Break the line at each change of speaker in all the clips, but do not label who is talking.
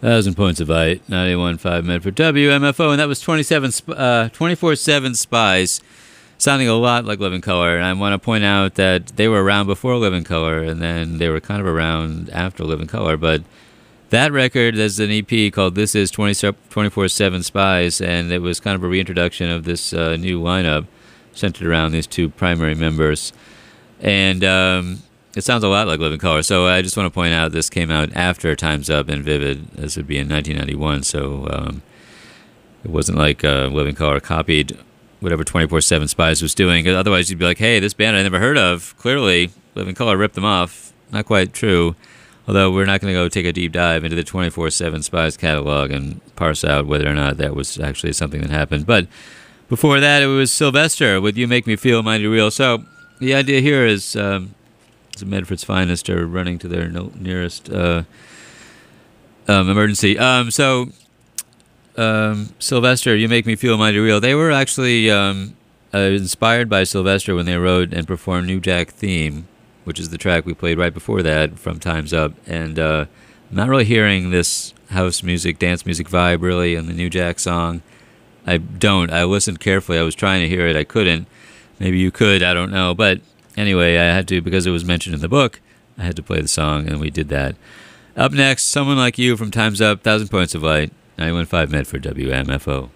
1,000 points of light, 91.5 Medford WMFO, and that was 24/7 Spies, sounding a lot like Living Color. And I want to point out that they were around before Living Color, and then they were kind of around after Living Color. But that record, there's an EP called This Is 24/7 Spies, and it was kind of a reintroduction of this new lineup centered around these two primary members. And it sounds a lot like Living Color. So I just want to point out this came out after Time's Up and Vivid. This would be in 1991. So it wasn't like Living Color copied whatever 24/7 Spies was doing. 'Cause otherwise, you'd be like, hey, this band I never heard of. Clearly, Living Color ripped them off. Not quite true. Although we're not going to go take a deep dive into the 24/7 Spies catalog and parse out whether or not that was actually something that happened. But before that, it was Sylvester with You Make Me Feel Mighty Real. So the idea here is Medford's finest are running to their nearest emergency. Sylvester, You Make Me Feel Mighty Real. They were actually inspired by Sylvester when they wrote and performed New Jack Theme, which is the track we played right before that from Time's Up. And I'm not really hearing this house music, dance music vibe really in the New Jack song. I don't. I listened carefully. I was trying to hear it. I couldn't. Maybe you could. I don't know. But anyway, I had to, because it was mentioned in the book, I had to play the song, and we did that. Up next, Someone Like You from Time's Up, 1,000 Points of Light, 91.5 Medford WMFO.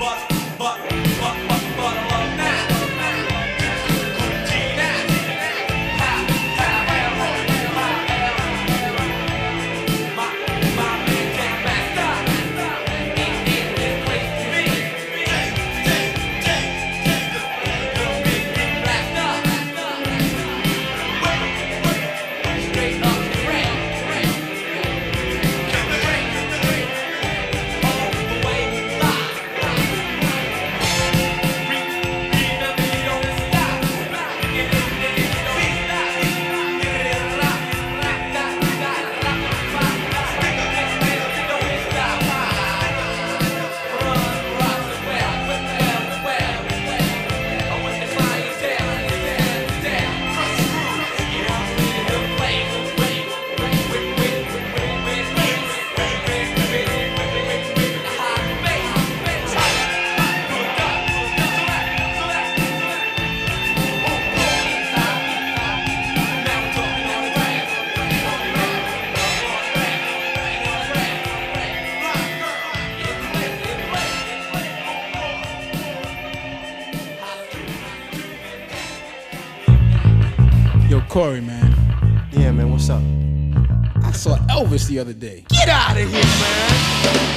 Corey, man.
Yeah, man, what's up?
I saw Elvis the other day.
Get out of here, man!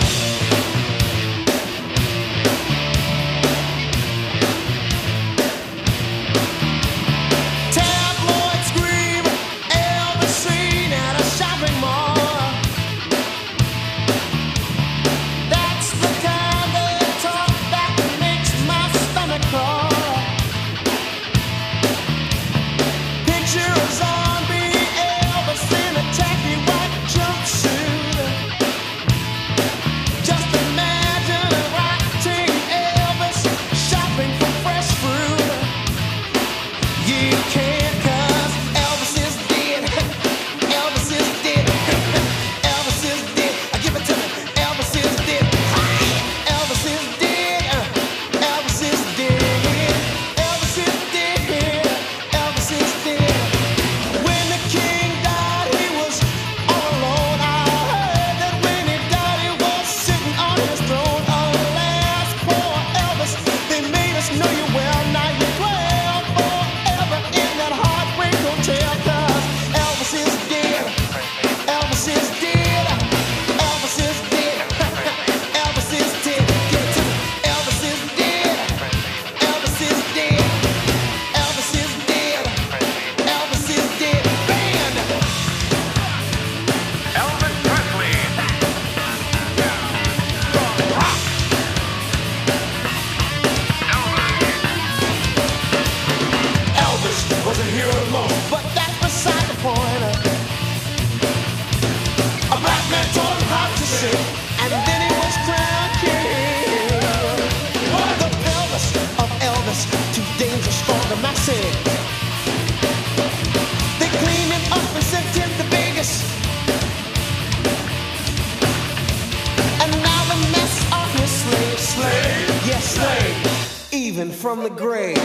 From the grave.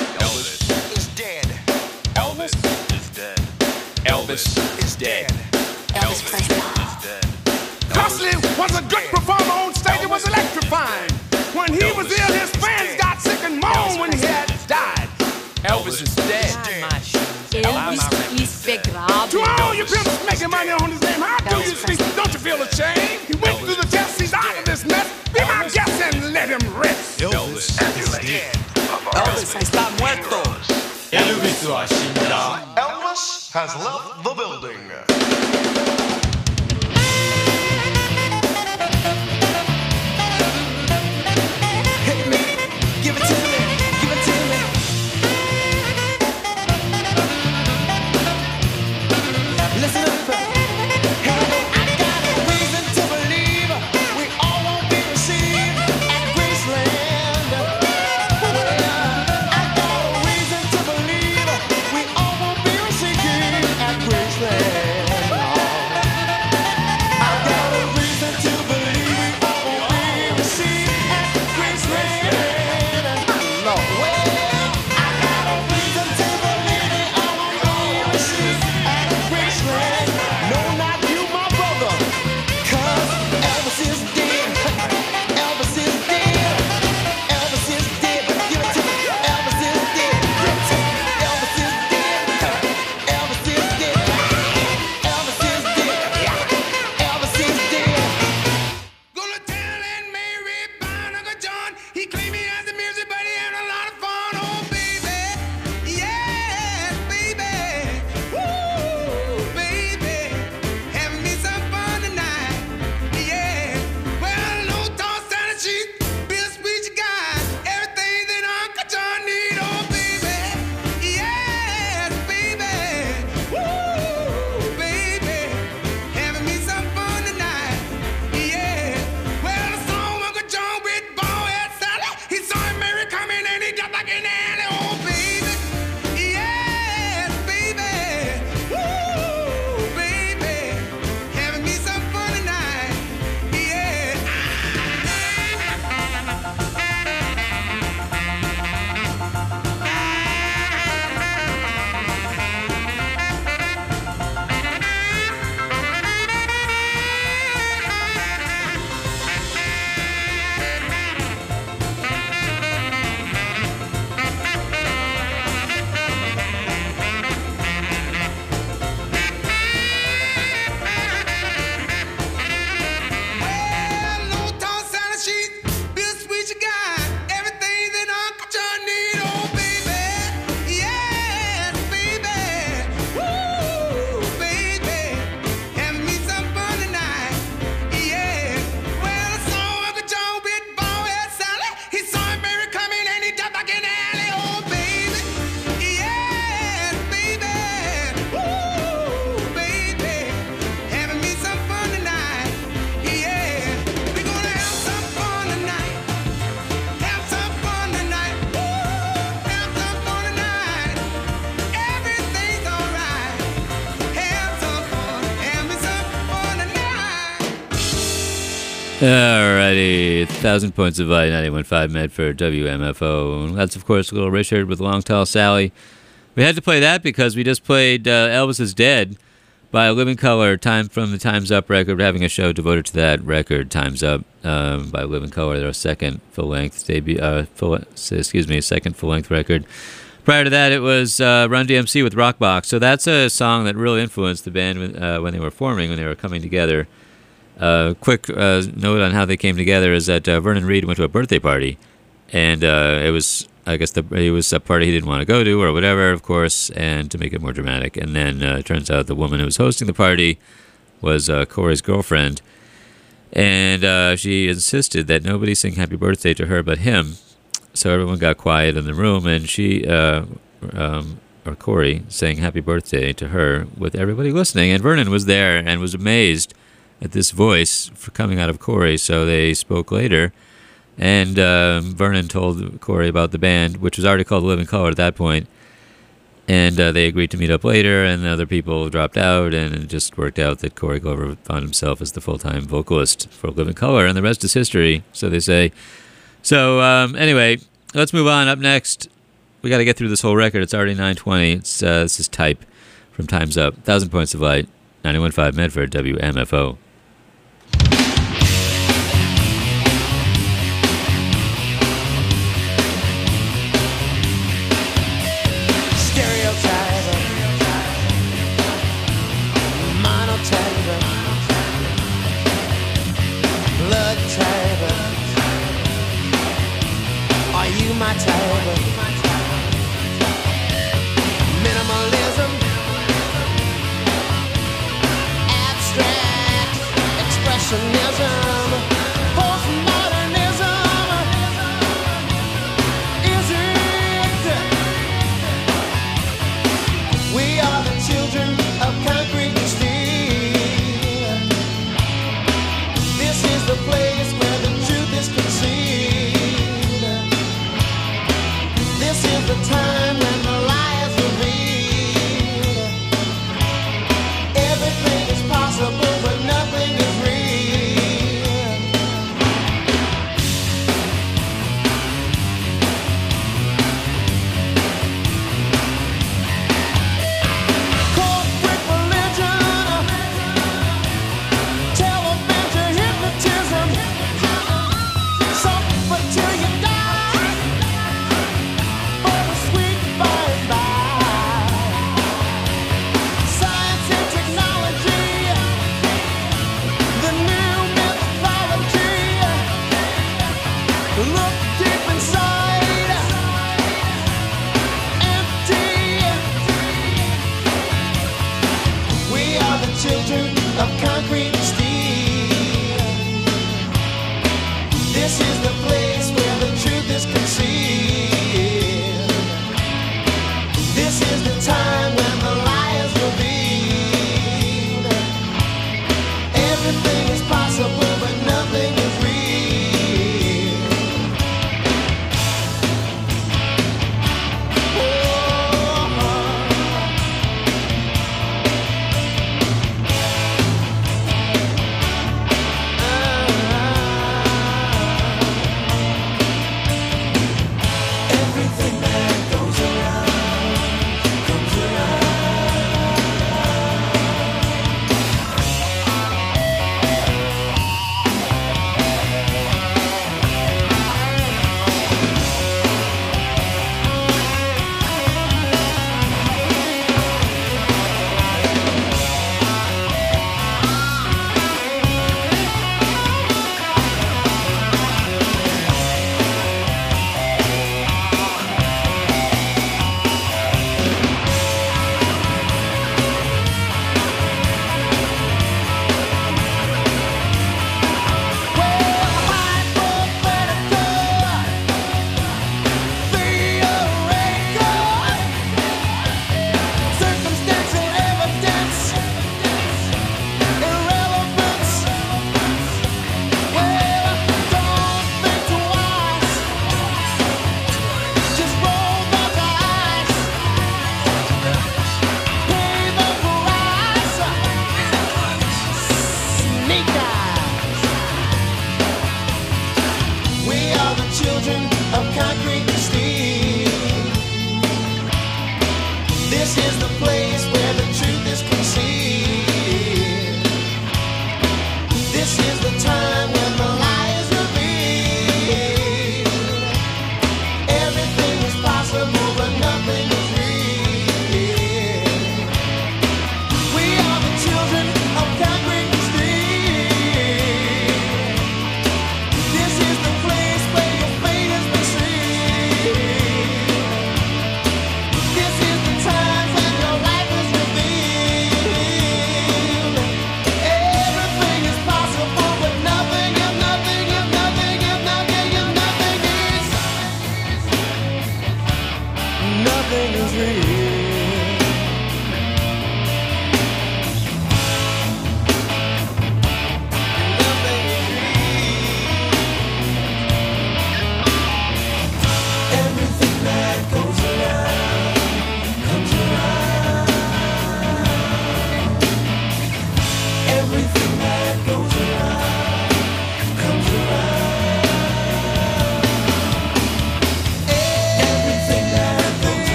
Elvis is dead. Elvis is dead. Elvis is dead. Elvis Presley is dead.
Presley was a good performer on stage. It was electrifying. When he was ill, his fans got sick and moaned when he had died. Elvis is dead.
Elvis is begraben.
To all you pimps making money on his name, how do you speak? Don't you feel ashamed? He went through the test. He's out of this mess. Be my guest and let him rest.
Elvis is dead.
Elvis está muerto.
Elvis has left the building.
Hit me, give it to me, give it to me. Listen up, I got a reason to believe we all won't be received at Graceland. I got a reason to believe we all won't be received at Graceland. I got a reason to believe we
Alrighty, 1,000 Points of Light, 91.5 Medford, WMFO. That's, of course, Little Richard with Long Tall Sally. We had to play that because we just played Elvis is Dead by Living Colour, time from the Time's Up record. We're having a show devoted to that record, Time's Up, by Living Colour, their second full-length debut, second full-length record. Prior to that, it was Run DMC with Rockbox. So that's a song that really influenced the band when they were forming, when they were coming together. Quick note on how they came together is that Vernon Reid went to a birthday party, and it was, I guess, it was a party he didn't want to go to or whatever, of course, and to make it more dramatic. And then it turns out the woman who was hosting the party was Corey's girlfriend, and she insisted that nobody sing Happy Birthday to her but him. So everyone got quiet in the room, and she, or Corey, sang Happy Birthday to her with everybody listening. And Vernon was there and was amazed at this voice for coming out of Corey. So they spoke later, and Vernon told Corey about the band, which was already called Living Colour at that point. And they agreed to meet up later, and other people dropped out, and it just worked out that Corey Glover found himself as the full-time vocalist for Living Colour, and the rest is history, so they say. So anyway, let's move on. Up next, we got to get through this whole record. It's already 9:20. This is Type from Time's Up. 1,000 Points of Light, 91.5 Medford, WMFO.
My type, minimalism, abstract expressionism, postmodernism. Is it? We are the children of concrete and steel. This is the place where the truth is concealed. This is the time when the lie is revealed. Everything is possible, but nothing is real. Corporate religion, television hypnotism, suffer till you die. Children of concrete and steel. This is the place where the truth is concealed. This is the time when the lie is revealed. Everything is possible, but nothing is real.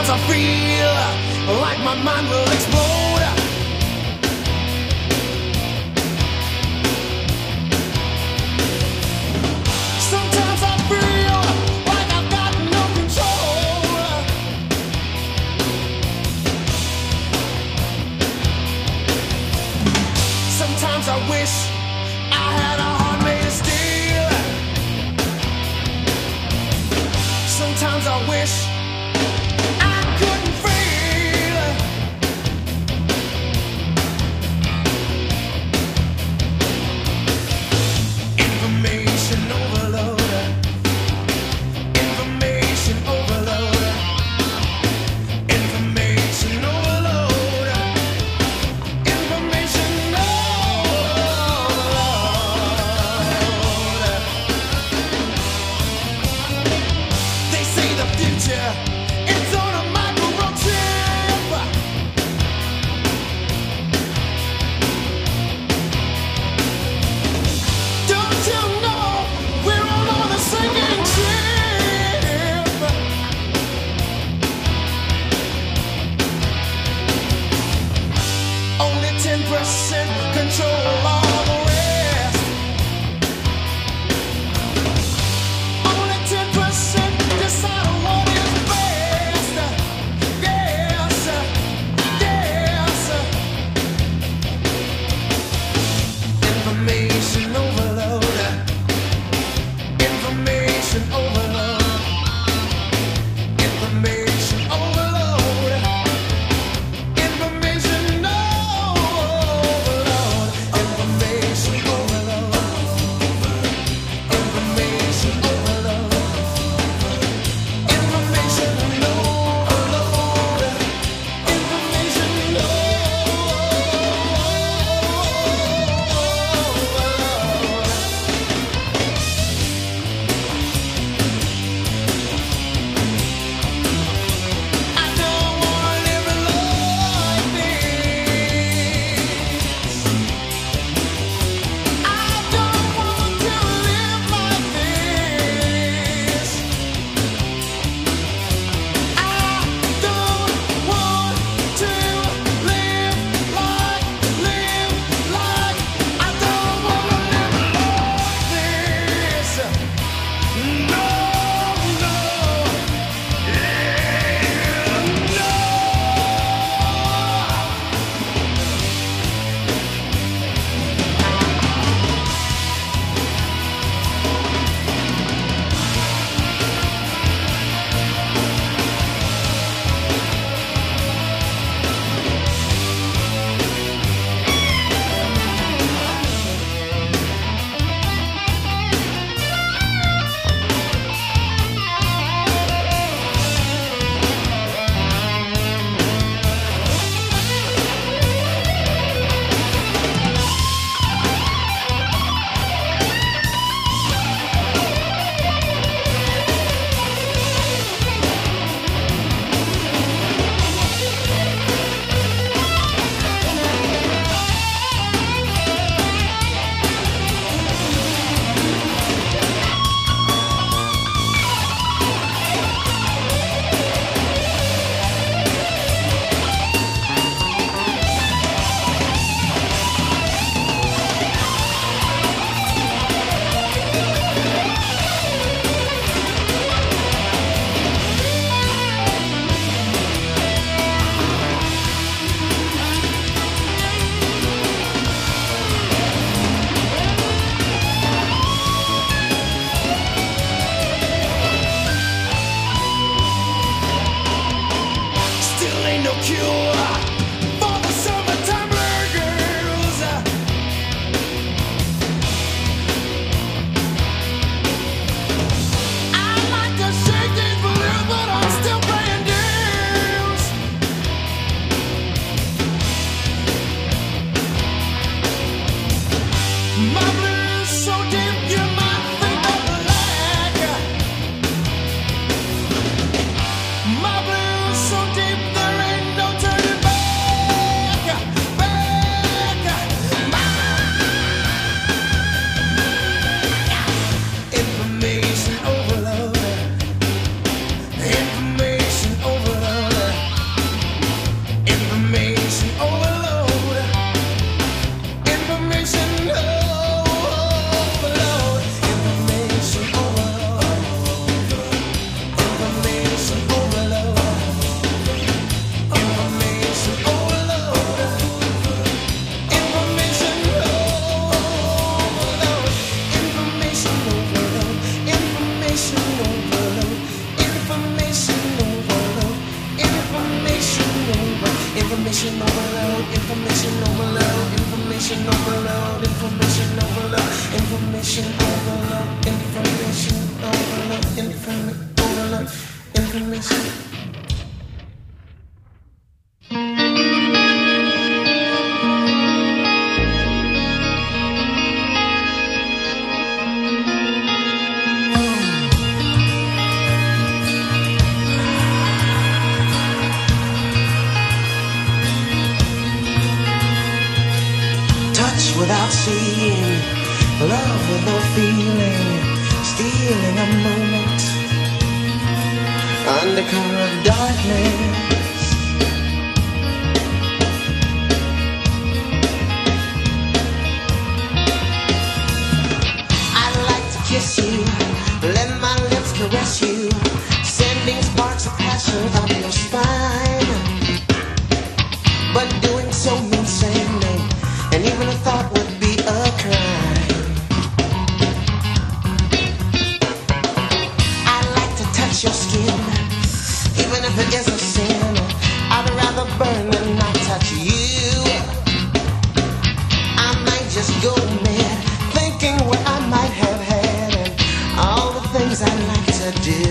Sometimes I feel like my mind will explode. Sometimes I feel like I've got no control. Sometimes I wish I had a heart made of steel. Sometimes I wish I couldn't feel. Information overload. Information overload. Information overload. Information overload. They say the future is on a microchip. Don't you know we're all on a sinking ship? Only 10% control all the rest. Only 10% decide what is best. Information overload, information overload, information overload, information overload, information overload, information overload, information.
Without seeing, love with no feeling, stealing a moment under cover of darkness. I'd like to kiss you, let my lips caress you, sending sparks of passion up your spine, but doing so means saying no. And even a thought would be a crime. I'd like to touch your skin, even if it is a sin. I'd rather burn than not touch you. I might just go mad, thinking what I might have had, and all the things I'd like to do.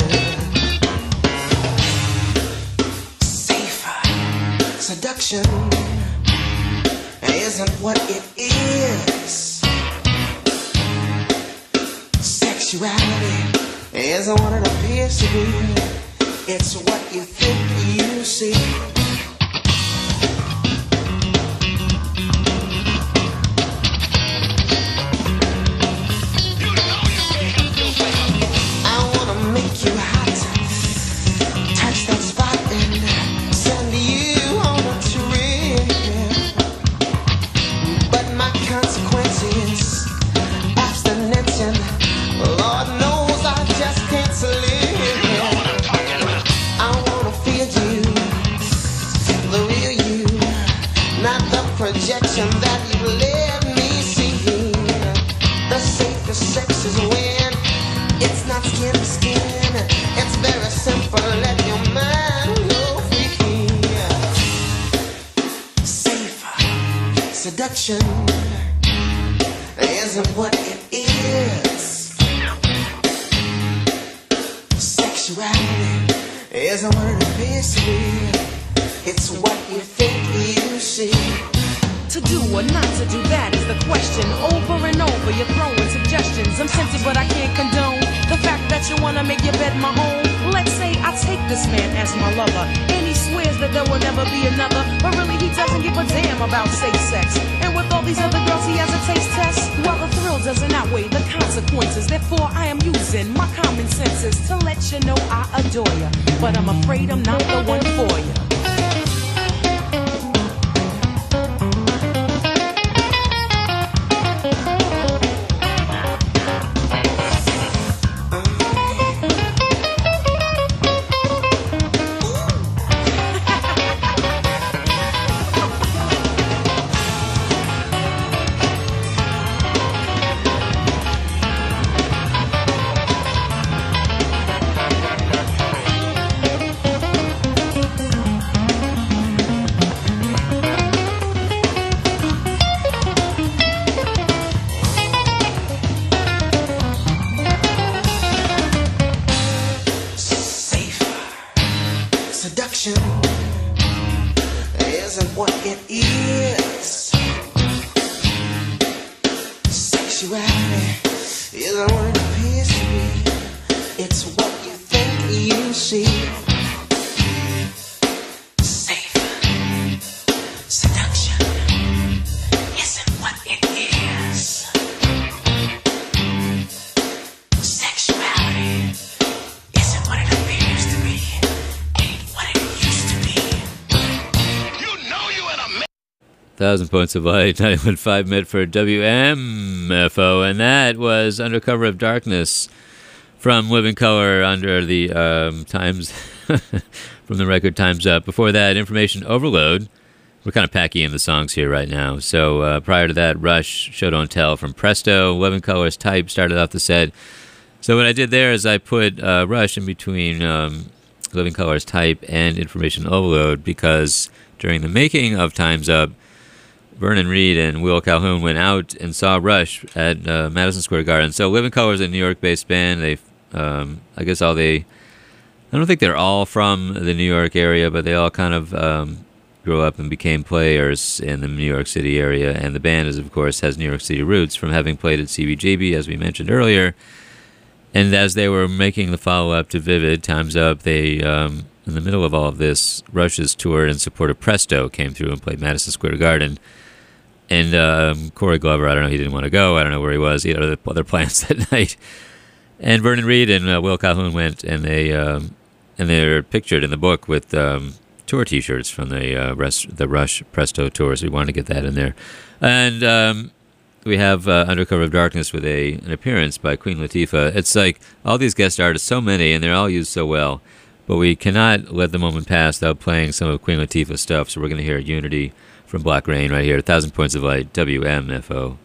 Safer seduction isn't what it is. Sexuality isn't what it appears to be. It's what you think you see. I wanna make you hot, touch that spot and send you on a trip. Consequences, abstinence, and Lord knows I just can't sleep. I wanna feel you, the real you, not the projection that you let me see. The safest sex is when it's not skin to skin. It's very simple, let your mind go free. Safer seduction isn't what it is. Sexuality isn't what it appears to be. It's what you think you see.
To do or not to do, that is the question. Over and over, you're throwing suggestions. I'm tempted, but I can't condone the fact that you wanna make your bed my home. Let's say I take this man as my lover, and he swears that there will never be another, but really he doesn't give a damn about safe sex. And with all these other girls, he has a taste test. Well, the thrill doesn't outweigh the consequences. Therefore, I am using my common senses to let you know I adore you, but I'm afraid I'm not the one for you.
Seduction isn't what it is. Sexuality isn't what it appears to be. It's what you think you see. Safe seduction isn't what it is. Sexuality isn't what it appears to be.
1,000 Points of Light, 91.5 Medford WMFO, and that was Under Cover of Darkness from Living Color under the Times, from the record Time's Up. Before that, Information Overload. We're kind of packing in the songs here right now. So prior to that, Rush, Show Don't Tell from Presto, Living Color's Type started off the set. So what I did there is I put Rush in between Living Color's Type and Information Overload because during the making of Time's Up, Vernon Reid and Will Calhoun went out and saw Rush at Madison Square Garden. So Living Colour is a New York-based band. They, I don't think they're all from the New York area, but they all kind of grew up and became players in the New York City area. And the band, of course, has New York City roots from having played at CBGB, as we mentioned earlier. And as they were making the follow-up to Vivid, Time's Up, they, in the middle of all of this, Rush's tour in support of Presto came through and played Madison Square Garden. And Corey Glover, I don't know, he didn't want to go. I don't know where he was. He had other plans that night. And Vernon Reid and Will Calhoun went, and they're pictured in the book with tour T-shirts from the Rush Presto tour. So we wanted to get that in there. And we have Under Cover of Darkness with an appearance by Queen Latifah. It's like all these guest artists, so many, and they're all used so well. But we cannot let the moment pass without playing some of Queen Latifah's stuff. So we're going to hear Unity from Black Rain right here, 1,000 Points of Light, WMFO.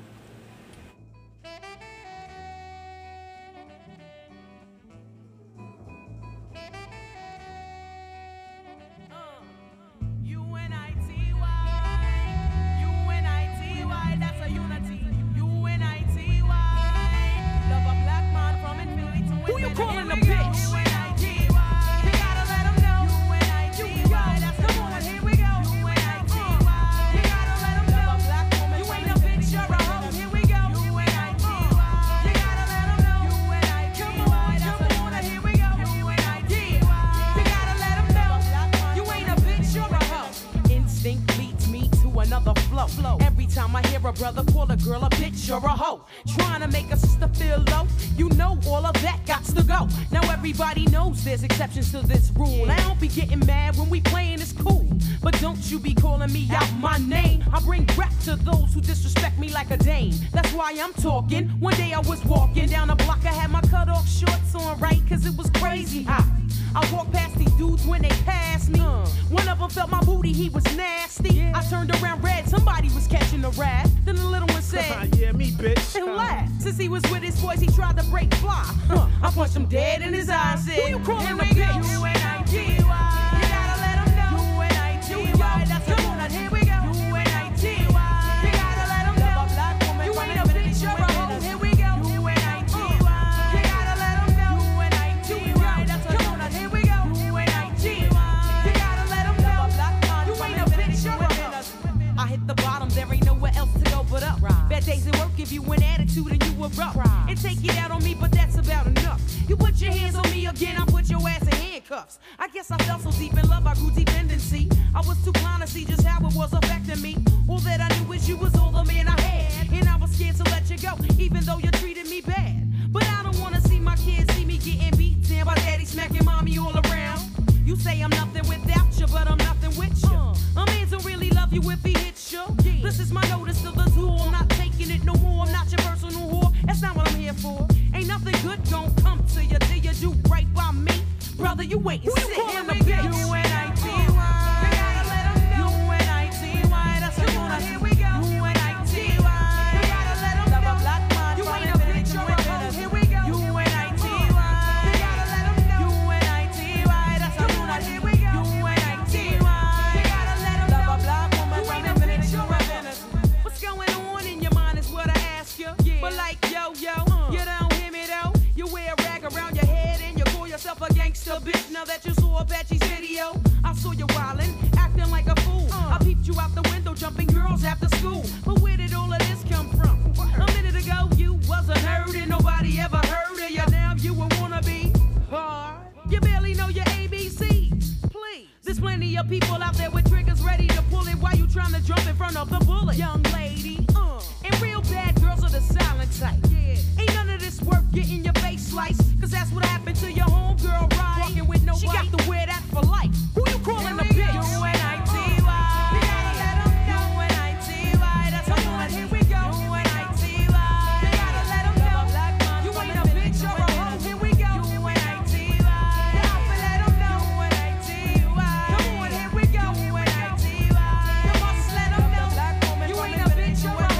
Every time I hear a brother call a girl a bitch or a hoe, trying to make a sister feel low, you know all of that gots to go. Now everybody knows there's exceptions to this rule. I don't be getting mad when we playing, it's cool, but don't you be calling me out my name. I bring rap to those who disrespect me like a dame. That's why I'm talking. One day I was walking down the block, I had my cut off shorts on, right, cause it was crazy hot. I walked past these dudes when they passed me. One of them felt my booty, he was nasty. I turned around red, somebody was catching a rat. Then the little one said,
yeah, me, bitch.
And laughed. Since he was with his boys, he tried to break fly. I punched him dead in his eye and said, who you calling a bitch? U-N-I-T-Y. You gotta let him know. U-N-I-T-Y. That's the one. Here we go. U-N-I-T-Y. You gotta let him know. You ain't a bitch, you're a hoe. Here we go. U-N-I-T-Y. You gotta let him know. U-N-I-T-Y. That's the one. Here we go. U-N-I-T-Y. You gotta let him know. You ain't a bitch, you're a hoe. I hit the bottom, there ain't nowhere else to go but up. Bad days at work give you an attitude and you erupt. And take it out on me, but that's about enough. You put your hands on me again, I put your ass in handcuffs. I guess I fell so deep in love, I grew dependency. I was too blind to see just how it was affecting me. All that I knew is you was all the man I had, and I was scared to let you go, even though you treated me bad. But I don't wanna see my kids see me getting beat down by daddy smacking mommy all around. You say I'm nothing without you, but I'm nothing with you. A man don't really love you if he hits you. This is my notice to the tool. I'm not taking it no more. I'm not your personal whore. That's not what I'm here for. Ain't nothing good gon' come to you till you do right by me. Brother, you wait and sit in the bitch. U-N-I-T-Y. You gotta let him know. U-N-I-T-Y. That's the one. Here we go. U-N-I-T-Y. You gotta let him know. You ain't a bitch or a hoe. Here we go. U-N-I-T-Y. You gotta let him know. U-N-I-T-Y. That's the one. Here we go. U-N-I-T-Y. You gotta let him know. You ain't a bitch or a hoe. What's going on in your mind is what I ask you. But like yo, you don't hear me though. You wear a rag around your head and you call yourself a gangster bitch. Now that you saw Apache's video, I saw you wildin', acting like a fool. I peeped you out the window, jumping girls after school. But where did all of this come from? A minute ago you wasn't heard and nobody ever heard of you. Now you a wannabe hard. You barely know your ABCs. Please, there's plenty of people out there with triggers ready to pull it while you trying to jump in front of the bullet. Young lady, and real bad girls are the silent type. Ain't none of this worth getting your face sliced, cause that's what happened to your homegirl, right? Walking with nobody. She got to wear that for life. Who you calling a bitch? U-N-I-T-Y. You gotta let 'em know. U-N-I-T-Y. That's the one. Here we go. U-N-I-T-Y. You gotta let 'em know. You ain't a bitch or a hoe. Here we go. U-N-I-T-Y. You gotta let 'em know. U-N-I-T-Y. Come on, here we go. U-N-I-T-Y. You must let 'em know. You ain't a bitch or a hoe.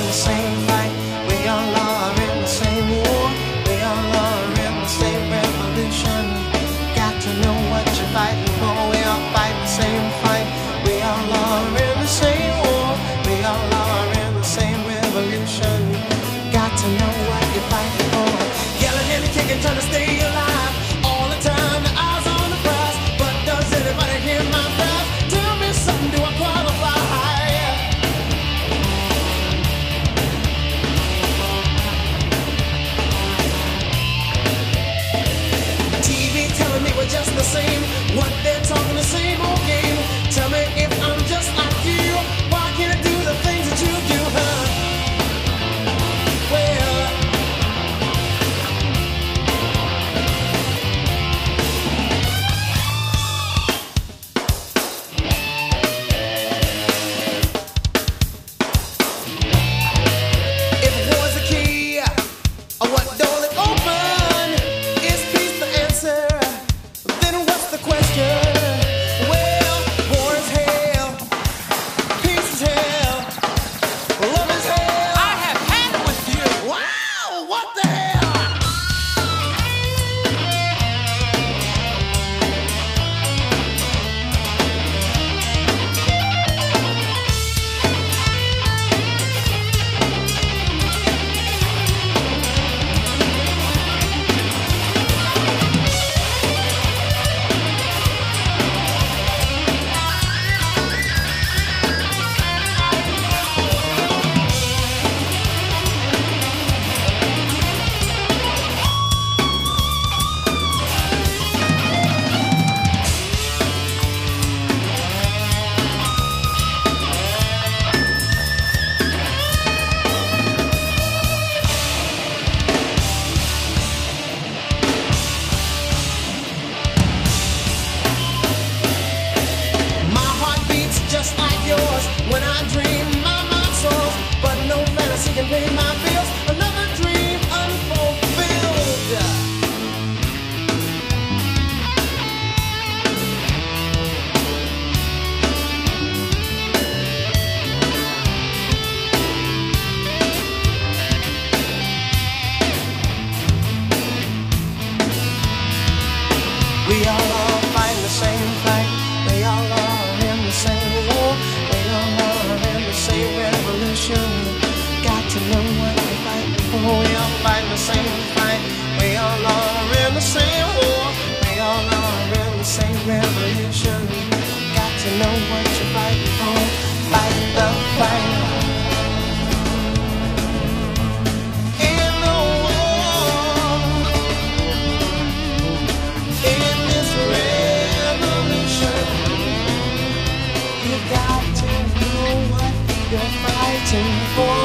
the same fight. We all are in the same war. We all are in the same revolution. Got to know what you're fighting for. We all fight the same fight. We all are in the same war. We all are in the same revolution. Got to know what you're fighting for. Yelling and kicking, trying to stay alive. All the time, the eyes on the prize. But does anybody hear my cry? Tell me something, do I qualify? TV telling me we're just the same. What they're talking the same old game. Tell me if I'm just like you. Why can't I do the things that you do, huh? Well, if war's the key, what door it open? Is peace the answer? Then what's the question? Well, war is hell, peace is hell, love is hell. I have had it with you. Wow, what the hell? My heart beats just like yours. When I dream, my mind soars. But no fantasy can pay my bills. Another dream unfulfilled. We all are fighting the same fight. We all are in the same war. We all are in the same revolution. Got to know what we're fighting for. We all fighting the same fight. We all are in the same war. We all are in the same revolution. Got to know what you're fighting for. Fight the fight. In the war, in this revolution, you got to know what you're fighting for.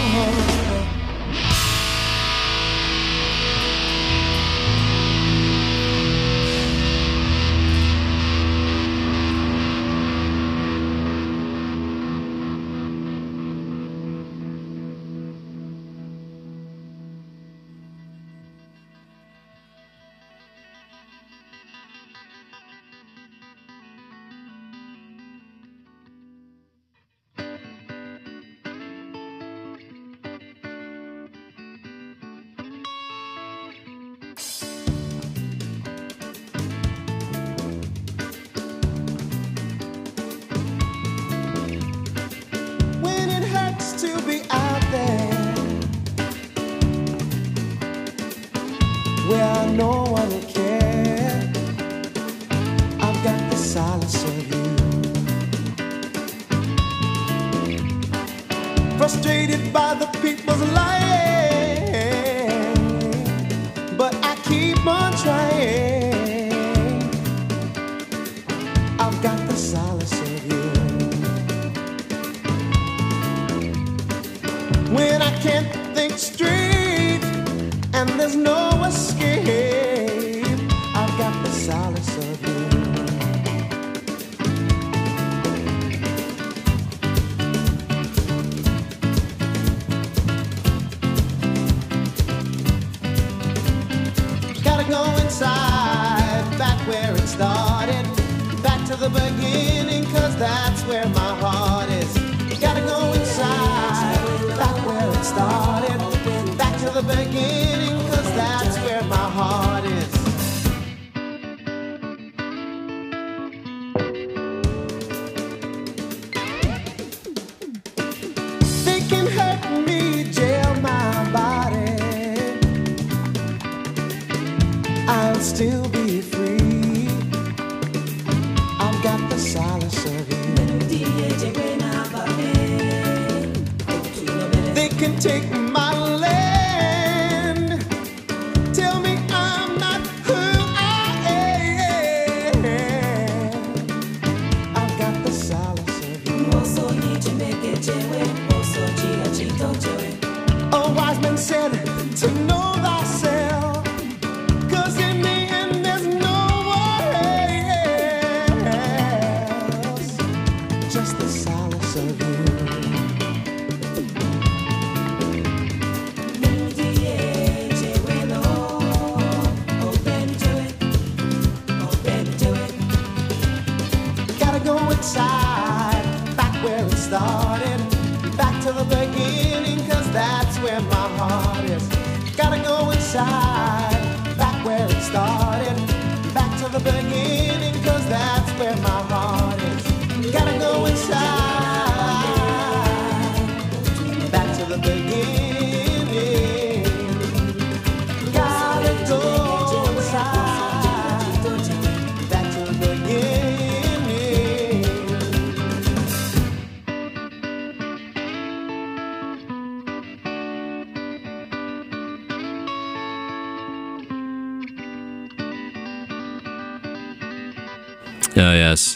When it hurts to be out there where no one cares, I've got the solace of you. Frustrated by the people's lying, but I keep on trying. I've got the solace of you. When I can't think straight and there's no escape, I've got the solace of you. Gotta go inside, back where it started, back to the beginning, 'cause that's where my heart is. Gotta go inside, back where
started. Back to the beginning, 'cause that's where my heart is. They can hurt me, jail my body. I'll still be free. I've got the solace of you. They can take my land. Tell me I'm not who I am. I've got the solace of you. A wise man said to know thyself, 'cause in the end there's no one else. Just the solace of you. Gotta go inside, back where it started. Back to the beginning, 'cause that's where my heart is. Gotta go inside, back where it started. Back to the beginning, 'cause that's where my heart is. Gotta go inside, back to the beginning. Gotta go inside, back to the beginning.
Oh, yes.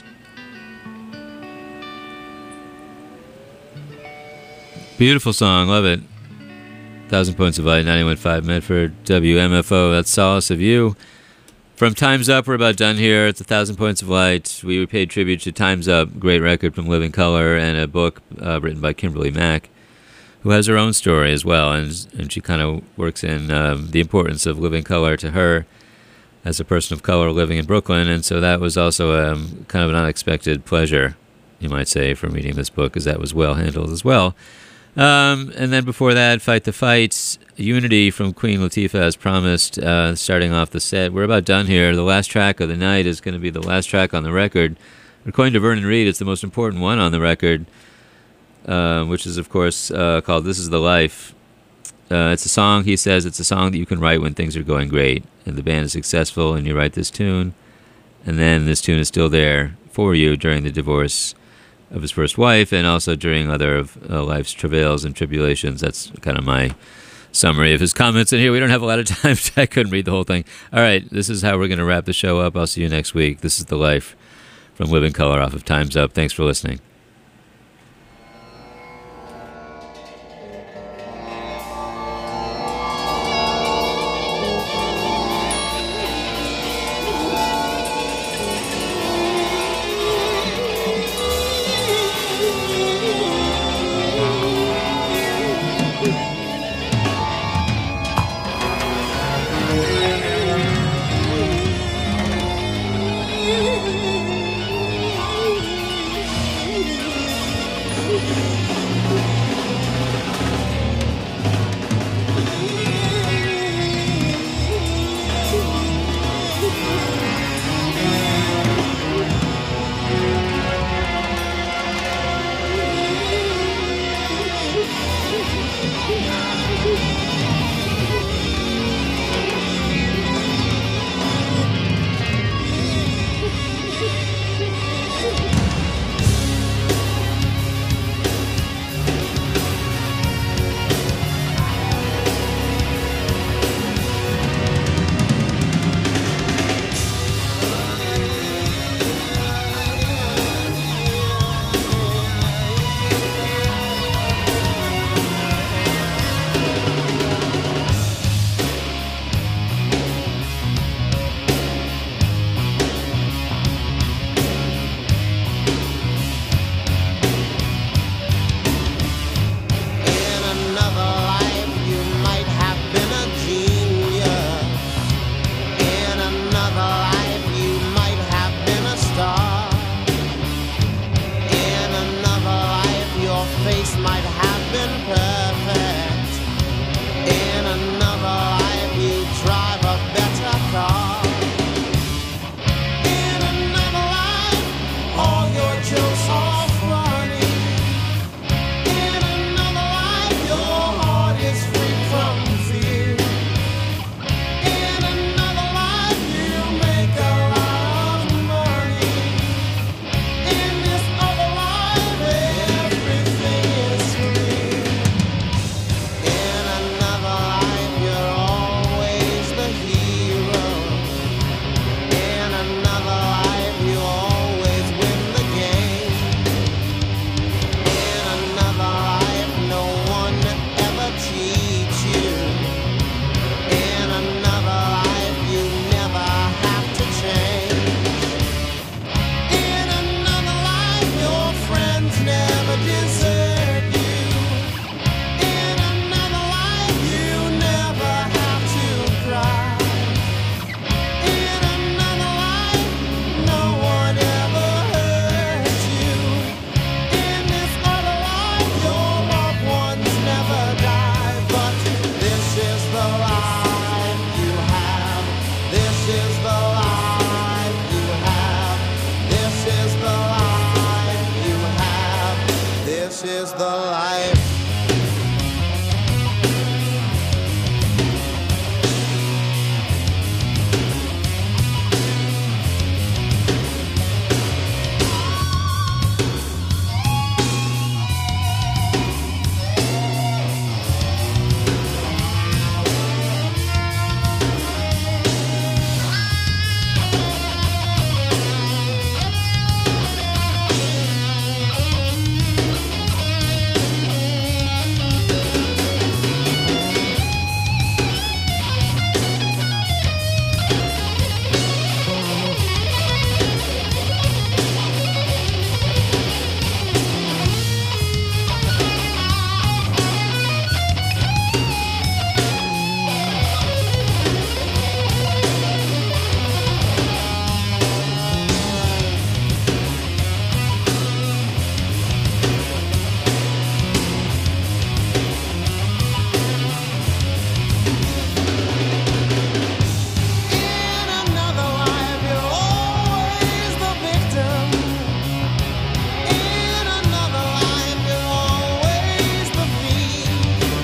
Beautiful song. Love it. 1,000 Points of Light, 91.5 Medford, WMFO. That's Solace of You. From Time's Up, we're about done here. It's 1,000 Points of Light. We paid tribute to Time's Up, great record from Living Color, and a book written by Kimberly Mack, who has her own story as well. And she kind of works in the importance of Living Color to her as a person of color living in Brooklyn. And so that was also kind of an unexpected pleasure, you might say, from reading this book, because that was well handled as well. And then before that, Fight the Fights, Unity from Queen Latifah, as promised, starting off the set. We're about done here. The last track of the night is going to be the last track on the record. According to Vernon Reid, it's the most important one on the record, which is, of course, called This Is the Life. It's a song, he says, it's a song that you can write when things are going great, and the band is successful, and you write this tune, and then this tune is still there for you during the divorce of his first wife, and also during other of life's travails and tribulations. That's kind of my summary of his comments in here. We don't have a lot of time, so I couldn't read the whole thing. All right, this is how we're going to wrap the show up. I'll see you next week. This is The Life from Living Color off of Time's Up. Thanks for listening.
This is the life